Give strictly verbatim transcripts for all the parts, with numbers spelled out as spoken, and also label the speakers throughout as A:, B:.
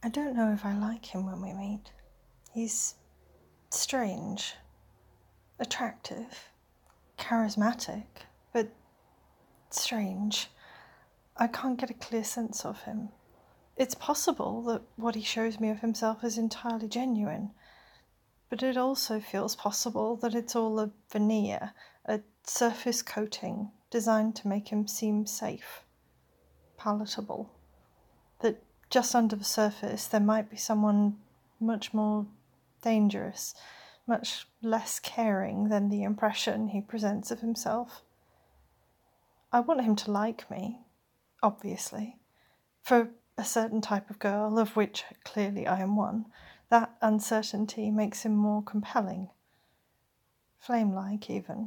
A: I don't know if I like him when we meet. He's strange, attractive, charismatic, but strange. I can't get a clear sense of him. It's possible that what he shows me of himself is entirely genuine, but it also feels possible that it's all a veneer, a surface coating designed to make him seem safe, palatable. That just under the surface there might be someone much more dangerous, much less caring than the impression he presents of himself. I want him to like me, obviously. For a certain type of girl, of which clearly I am one, that uncertainty makes him more compelling. Flame-like, even.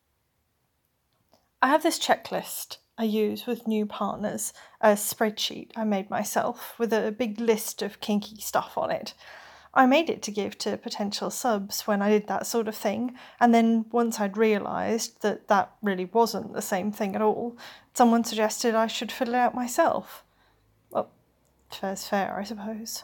A: I have this checklist I use with new partners, a spreadsheet I made myself with a big list of kinky stuff on it. I made it to give to potential subs when I did that sort of thing, and then once I'd realised that that really wasn't the same thing at all, someone suggested I should fill it out myself. Well, fair's fair, I suppose.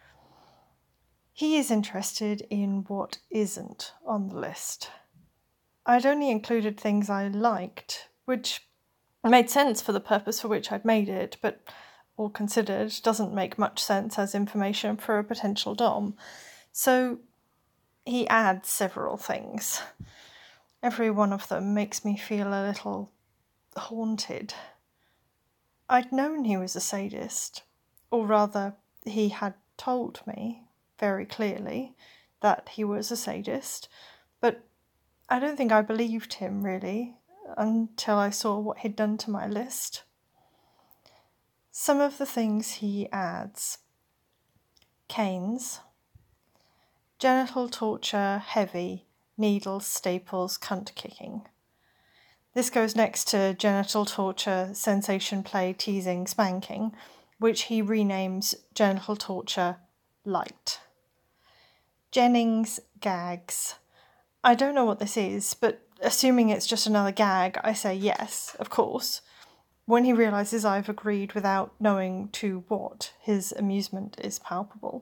A: He is interested in what isn't on the list. I'd only included things I liked, which made sense for the purpose for which I'd made it, but all considered doesn't make much sense as information for a potential dom. So he adds several things. Every one of them makes me feel a little haunted. I'd known he was a sadist, or rather, he had told me very clearly that he was a sadist, but I don't think I believed him, really, until I saw what he'd done to my list. Some of the things he adds: canes, genital torture, heavy, needles, staples, cunt kicking. This goes next to genital torture, sensation play, teasing, spanking, which he renames genital torture light. Jennings gags. I don't know what this is, but assuming it's just another gag, I say yes, of course. When he realises I've agreed without knowing to what, his amusement is palpable.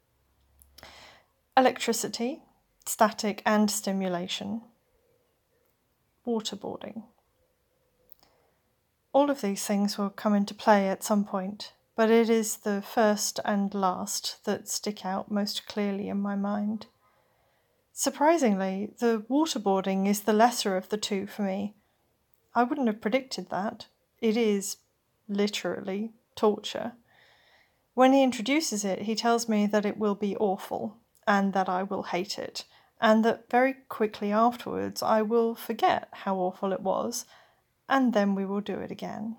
A: Electricity, static and stimulation. Waterboarding. All of these things will come into play at some point, but it is the first and last that stick out most clearly in my mind. Surprisingly, the waterboarding is the lesser of the two for me. I wouldn't have predicted that. It is, literally, torture. When he introduces it, he tells me that it will be awful, and that I will hate it, and that very quickly afterwards I will forget how awful it was, and then we will do it again.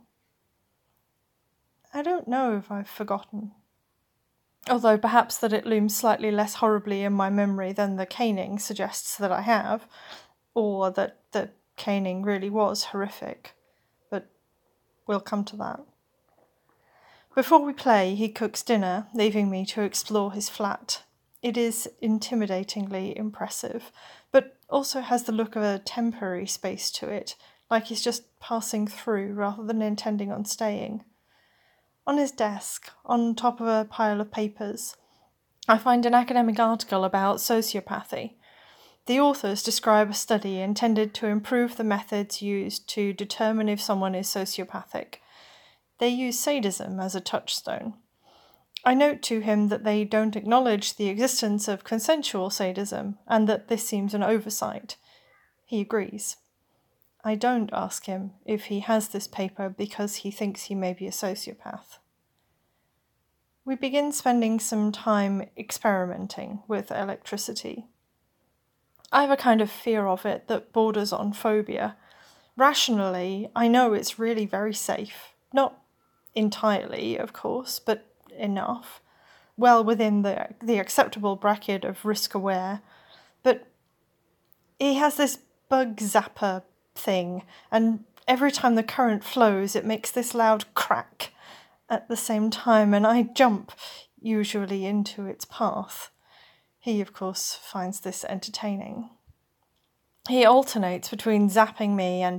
A: I don't know if I've forgotten. Although perhaps that it looms slightly less horribly in my memory than the caning suggests that I have, or that the caning really was horrific. But we'll come to that. Before we play, he cooks dinner, leaving me to explore his flat. It is intimidatingly impressive, but also has the look of a temporary space to it, like he's just passing through rather than intending on staying. On his desk, on top of a pile of papers, I find an academic article about sociopathy. The authors describe a study intended to improve the methods used to determine if someone is sociopathic. They use sadism as a touchstone. I note to him that they don't acknowledge the existence of consensual sadism, and that this seems an oversight. He agrees. I don't ask him if he has this paper because he thinks he may be a sociopath. We begin spending some time experimenting with electricity. I have a kind of fear of it that borders on phobia. Rationally, I know it's really very safe. Not entirely, of course, but enough. Well within the, the acceptable bracket of risk-aware. But he has this bug zapper thing, and every time the current flows it makes this loud crack at the same time, and I jump, usually into its path. He, of course, finds this entertaining. He alternates between zapping me and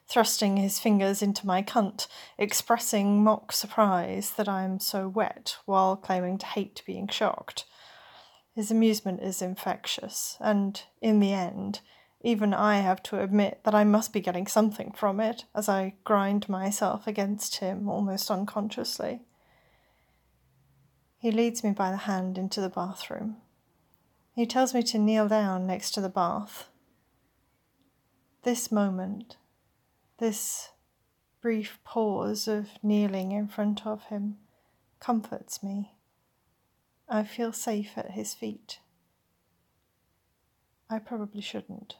A: thrusting his fingers into my cunt, expressing mock surprise that I am so wet, while claiming to hate being shocked. His amusement is infectious, and, in the end, even I have to admit that I must be getting something from it, as I grind myself against him almost unconsciously. He leads me by the hand into the bathroom. He tells me to kneel down next to the bath. This moment, this brief pause of kneeling in front of him, comforts me. I feel safe at his feet. I probably shouldn't.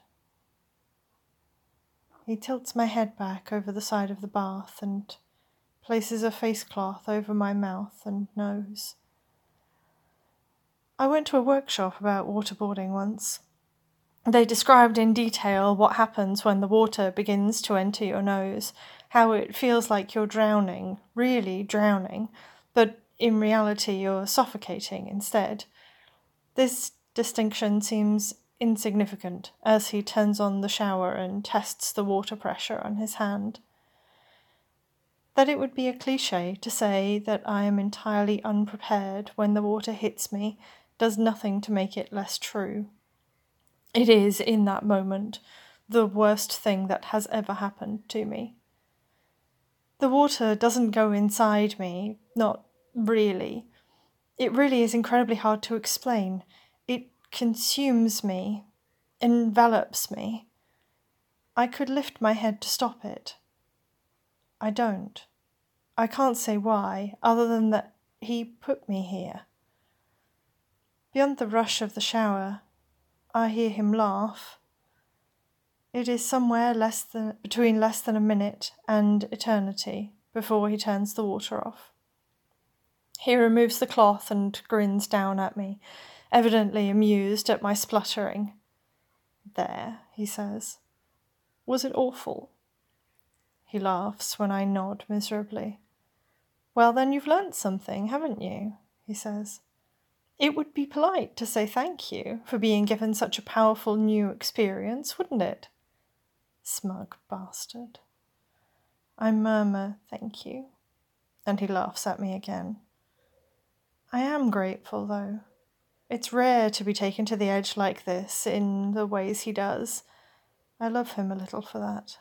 A: He tilts my head back over the side of the bath and places a face cloth over my mouth and nose. I went to a workshop about waterboarding once. They described in detail what happens when the water begins to enter your nose, how it feels like you're drowning, really drowning, but in reality you're suffocating instead. This distinction seems insignificant as he turns on the shower and tests the water pressure on his hand. That it would be a cliché to say that I am entirely unprepared when the water hits me does nothing to make it less true. It is, in that moment, the worst thing that has ever happened to me. The water doesn't go inside me, not really. It really is incredibly hard to explain. It consumes me, envelops me. I could lift my head to stop it. I don't. I can't say why, other than that he put me here. Beyond the rush of the shower, I hear him laugh. It is somewhere less than between less than a minute and eternity before he turns the water off. He removes the cloth and grins down at me, evidently amused at my spluttering. "There," he says. "Was it awful?" He laughs when I nod miserably. "Well, then you've learnt something, haven't you?" he says. "It would be polite to say thank you for being given such a powerful new experience, wouldn't it?" Smug bastard. I murmur thank you, and he laughs at me again. I am grateful, though. It's rare to be taken to the edge like this in the ways he does. I love him a little for that.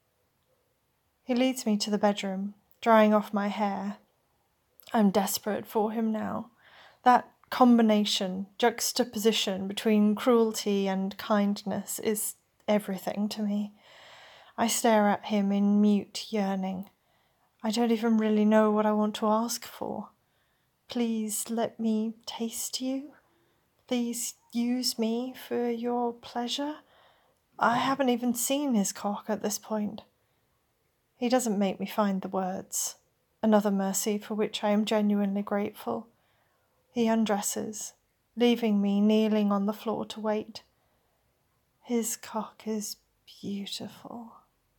A: He leads me to the bedroom, drying off my hair. I'm desperate for him now. That combination, juxtaposition between cruelty and kindness is everything to me. I stare at him in mute yearning. I don't even really know what I want to ask for. Please let me taste you. Please use me for your pleasure. I haven't even seen his cock at this point. He doesn't make me find the words, another mercy for which I am genuinely grateful. He undresses, leaving me kneeling on the floor to wait. His cock is beautiful.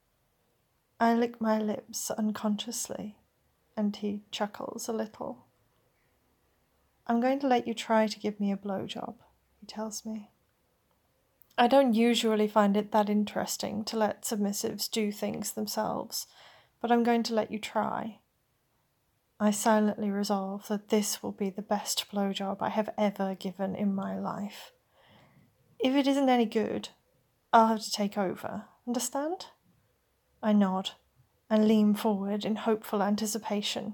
A: I lick my lips unconsciously, and he chuckles a little. "I'm going to let you try to give me a blowjob," he tells me. I don't usually find it that interesting to let submissives do things themselves, but I'm going to let you try. I silently resolve that this will be the best blowjob I have ever given in my life. If it isn't any good, I'll have to take over, understand? I nod and lean forward in hopeful anticipation.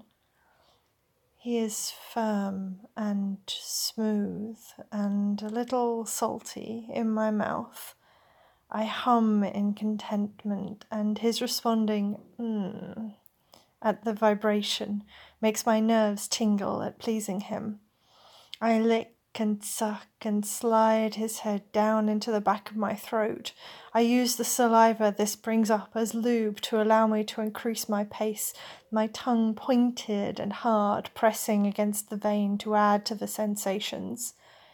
A: He is firm and smooth and a little salty in my mouth. I hum in contentment, and his responding mm at the vibration makes my nerves tingle at pleasing him. I lick and suck and slide his head down into the back of my throat. I use the saliva this brings up as lube to allow me to increase my pace, my tongue pointed and hard, pressing against the vein to add to the sensations.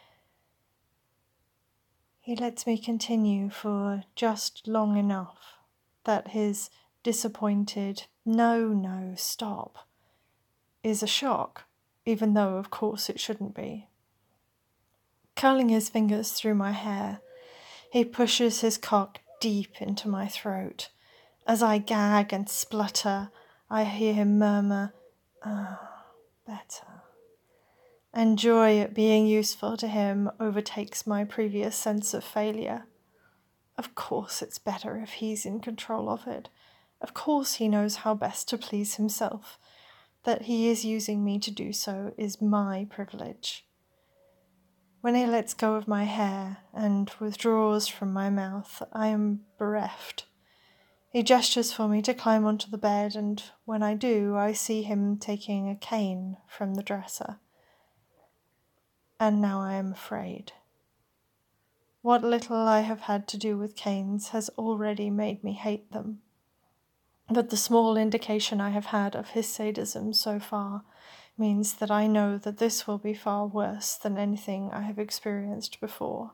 A: He lets me continue for just long enough that his disappointed, "No, no, stop," is a shock, even though of course it shouldn't be. Curling his fingers through my hair, he pushes his cock deep into my throat. As I gag and splutter, I hear him murmur, "Ah, better." And joy at being useful to him overtakes my previous sense of failure. Of course it's better if he's in control of it. Of course he knows how best to please himself. That he is using me to do so is my privilege. When he lets go of my hair and withdraws from my mouth, I am bereft. He gestures for me to climb onto the bed, and when I do, I see him taking a cane from the dresser. And now I am afraid. What little I have had to do with canes has already made me hate them. But the small indication I have had of his sadism so far means that I know that this will be far worse than anything I have experienced before.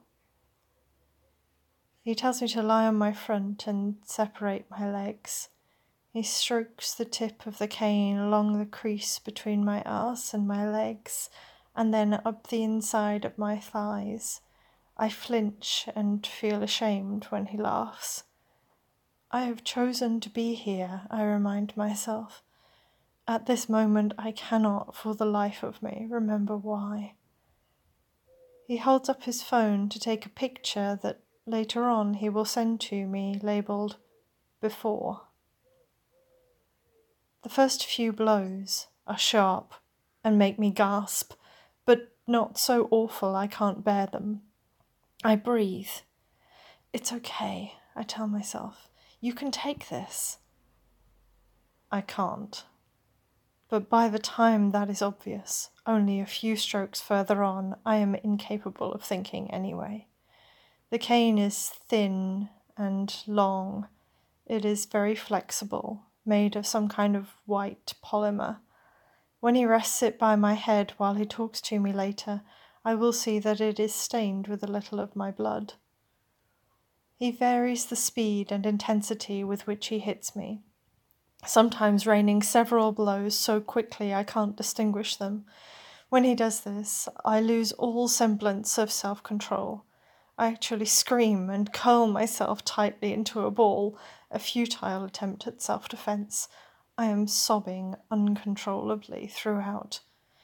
A: He tells me to lie on my front and separate my legs. He strokes the tip of the cane along the crease between my arse and my legs, and then up the inside of my thighs. I flinch and feel ashamed when he laughs. I have chosen to be here, I remind myself. At this moment I cannot, for the life of me, remember why. He holds up his phone to take a picture that later on he will send to me, labelled "Before." The first few blows are sharp and make me gasp, but not so awful I can't bear them. I breathe. It's okay, I tell myself. You can take this. I can't. But by the time that is obvious, only a few strokes further on, I am incapable of thinking anyway. The cane is thin and long. It is very flexible, made of some kind of white polymer. When he rests it by my head while he talks to me later, I will see that it is stained with a little of my blood. He varies the speed and intensity with which he hits me, sometimes raining several blows so quickly I can't distinguish them. When he does this, I lose all semblance of self-control. I actually scream and curl myself tightly into a ball, a futile attempt at self-defense. I am sobbing uncontrollably throughout.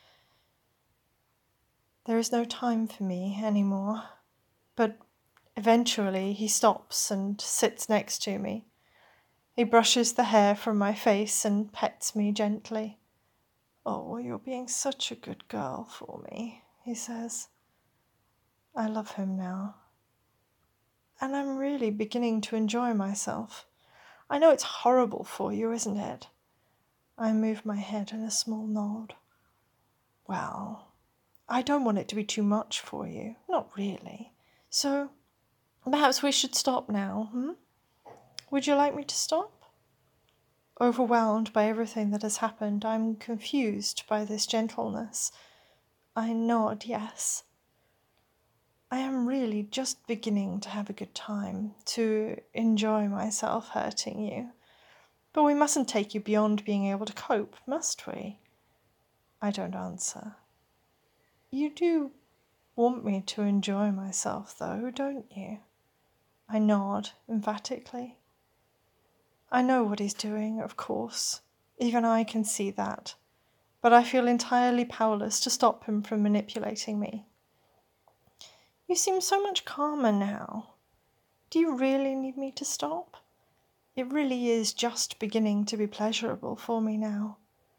A: There is no time for me anymore, but eventually he stops and sits next to me. He brushes the hair from my face and pets me gently. "Oh, you're being such a good girl for me," he says. I love him now. And I'm really beginning to enjoy myself. I know it's horrible for you, isn't it? I move my head in a small nod. Well, I don't want it to be too much for you. Not really. So, perhaps we should stop now, hmm? Would you like me to stop? Overwhelmed by everything that has happened, I'm confused by this gentleness. I nod yes. I am really just beginning to have a good time, to enjoy myself hurting you. But we mustn't take you beyond being able to cope, must we? I don't answer. You do want me to enjoy myself, though, don't you? I nod emphatically. I know what he's doing, of course. Even I can see that. But I feel entirely powerless to stop him from manipulating me. You seem so much calmer now. Do you really need me to stop? It really is just beginning to be pleasurable for me now.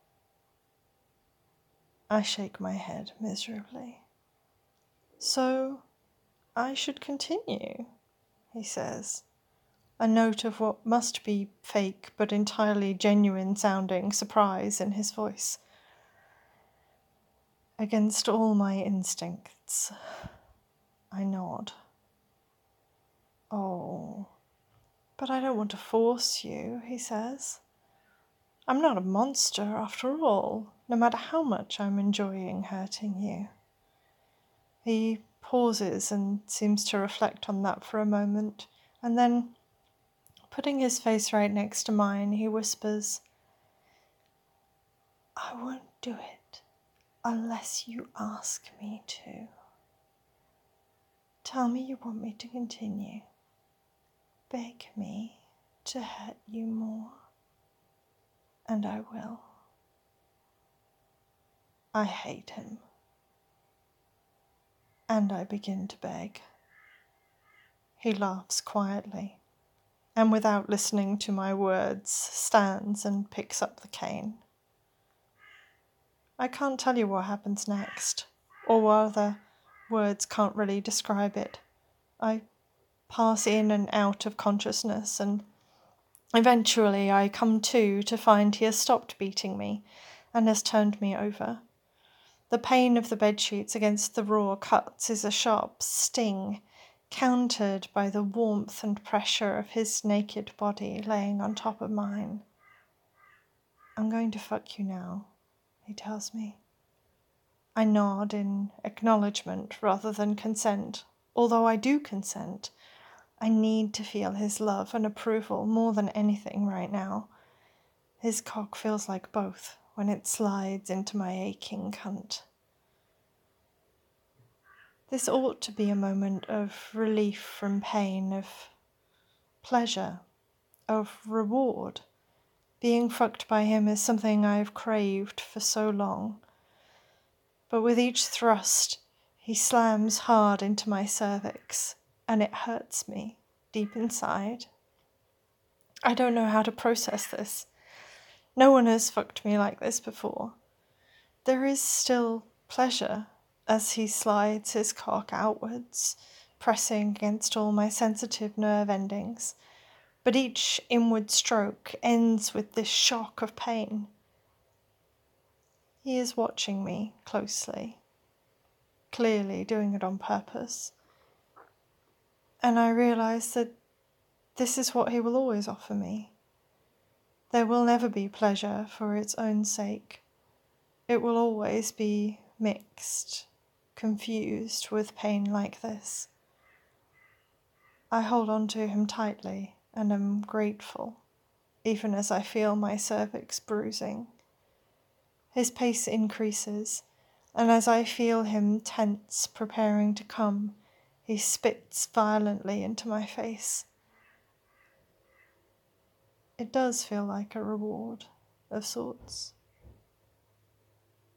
A: I shake my head miserably. So, I should continue, he says, a note of what must be fake but entirely genuine sounding surprise in his voice. Against all my instincts, I nod. Oh, but I don't want to force you, he says. I'm not a monster after all, no matter how much I'm enjoying hurting you. He pauses and seems to reflect on that for a moment, and then, putting his face right next to mine, he whispers, I won't do it unless you ask me to. Tell me you want me to continue. Beg me. to hurt you more, and I will. I hate him. And I begin to beg. He laughs quietly, and without listening to my words, stands and picks up the cane. I can't tell you what happens next, or rather, words can't really describe it. I pass in and out of consciousness, and eventually I come to to find he has stopped beating me and has turned me over. The pain of the bedsheets against the raw cuts is a sharp sting, countered by the warmth and pressure of his naked body laying on top of mine. I'm going to fuck you now, he tells me. I nod in acknowledgement rather than consent. Although I do consent, I need to feel his love and approval more than anything right now. His cock feels like both when it slides into my aching cunt. This ought to be a moment of relief from pain, of pleasure, of reward. Being fucked by him is something I've craved for so long. But with each thrust, he slams hard into my cervix, and it hurts me deep inside. I don't know how to process this. No one has fucked me like this before. There is still pleasure as he slides his cock outwards, pressing against all my sensitive nerve endings, but each inward stroke ends with this shock of pain. He is watching me closely, clearly doing it on purpose, and I realise that this is what he will always offer me. There will never be pleasure for its own sake. It will always be mixed, confused with pain like this. I hold on to him tightly and am grateful, even as I feel my cervix bruising. His pace increases, and as I feel him tense, preparing to come, he spits violently into my face. It does feel like a reward of sorts.